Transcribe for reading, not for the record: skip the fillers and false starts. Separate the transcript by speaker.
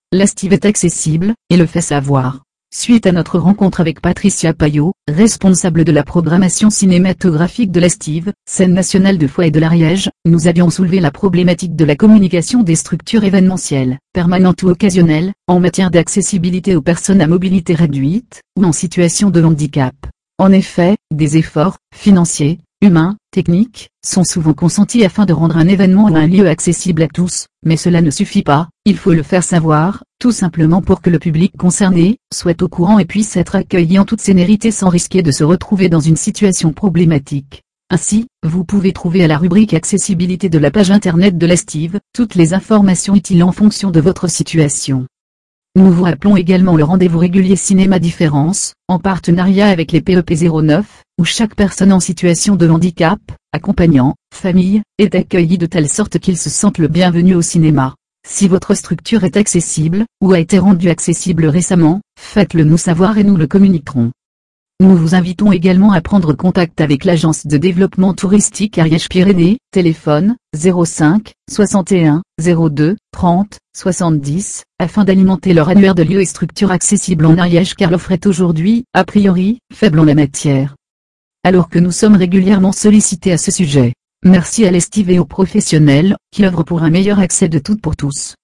Speaker 1: l'Estive est accessible, et le fait savoir. Suite à notre rencontre avec Patricia Payot, responsable de la programmation cinématographique de l'Estive, scène nationale de Foix et de l'Ariège, nous avions soulevé la problématique de la communication des structures événementielles, permanentes ou occasionnelles, en matière d'accessibilité aux personnes à mobilité réduite, ou en situation de handicap. En effet, des efforts, financiers, humains, techniques, sont souvent consentis afin de rendre un événement ou un lieu accessible à tous, mais cela ne suffit pas, il faut le faire savoir, tout simplement pour que le public concerné soit au courant et puisse être accueilli en toute sérénité sans risquer de se retrouver dans une situation problématique. Ainsi, vous pouvez trouver à la rubrique accessibilité de la page internet de l'Estive, toutes les informations utiles en fonction de votre situation. Nous vous rappelons également le rendez-vous régulier Cinéma Différence, en partenariat avec les PEP 09, où chaque personne en situation de handicap, accompagnant, famille, est accueillie de telle sorte qu'ils se sentent le bienvenu au cinéma. Si votre structure est accessible, ou a été rendue accessible récemment, faites-le nous savoir et nous le communiquerons. Nous vous invitons également à prendre contact avec l'agence de développement touristique Ariège-Pyrénées, téléphone 05 61 02 30 70, afin d'alimenter leur annuaire de lieux et structures accessibles en Ariège car l'offre est aujourd'hui, a priori, faible en la matière. Alors que nous sommes régulièrement sollicités à ce sujet. Merci à l'Estive et aux professionnels, qui œuvrent pour un meilleur accès de toutes pour tous.